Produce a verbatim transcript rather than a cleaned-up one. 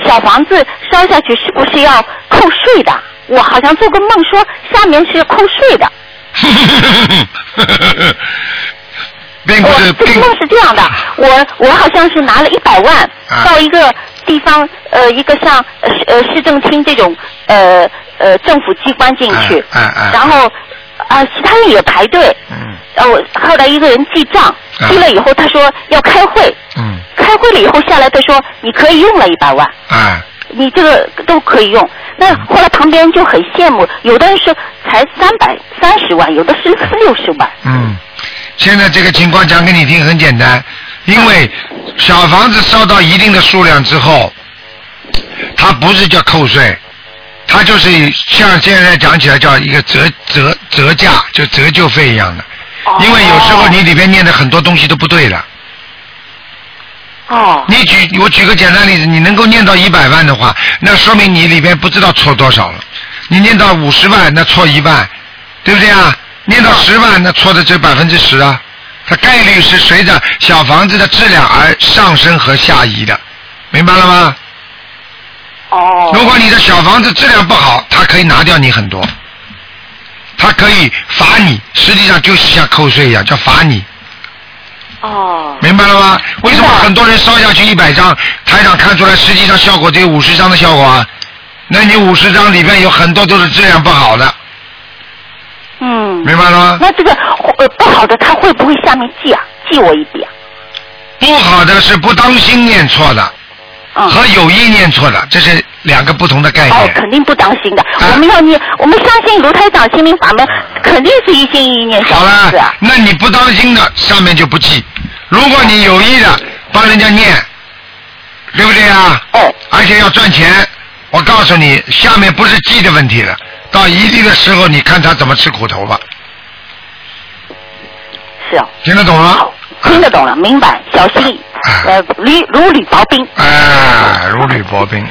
小房子烧下去是不是要扣税的？我好像做个梦说下面是扣税的。 并不是， 我这个梦是这样的，我我好像是拿了一百万、啊、到一个地方，呃，一个像呃市政厅这种呃呃政府机关进去， 啊啊啊、 然后啊、呃、其他人也排队，嗯，然后后来一个人记账，啊、记了以后他说要开会，嗯，开会了以后下来他说你可以用了一百万，啊，你这个都可以用。那后来旁边人就很羡慕，有的人说才三百三十万，有的是六十万， 嗯。现在这个情况讲给你听很简单，因为小房子烧到一定的数量之后，它不是叫扣税，它就是像现在讲起来叫一个折折折价，就折旧费一样的。因为有时候你里边念的很多东西都不对的。 哦。 你举我举个简单例子，你能够念到一百万的话，那说明你里边不知道错多少了。你念到五十万，那错一万，对不对啊？念到十万，那错的只百分之十啊，它概率是随着小房子的质量而上升和下移的，明白了吗？ 哦。 如果你的小房子质量不好，它可以拿掉你很多，它可以罚你，实际上就是像扣税一样，叫罚你。 哦。 明白了吗？为什么很多人烧下去一百张，台长看出来实际上效果只有五十张的效果啊？那你五十张里面有很多都是质量不好的。 嗯， 明白了吗？ 那这个呃不好的他会不会下面记啊？记我一笔啊？ 不好的是不当心念错的，嗯、和有意念错的，这是两个不同的概念。 哦，肯定不当心的。啊、我们要念，我们相信卢台长心灵法门，肯定是一心一意念小房子啊。 好了，那你不当心的上面就不记，如果你有意的帮人家念，对不对啊？ 哦。 而且要赚钱，我告诉你，下面不是记的问题了。到一定的时候，你看他怎么吃苦头吧。 是哦。 听得懂了？ 听得懂了，明白。小心，呃，如如履薄冰。 哎，如履薄冰。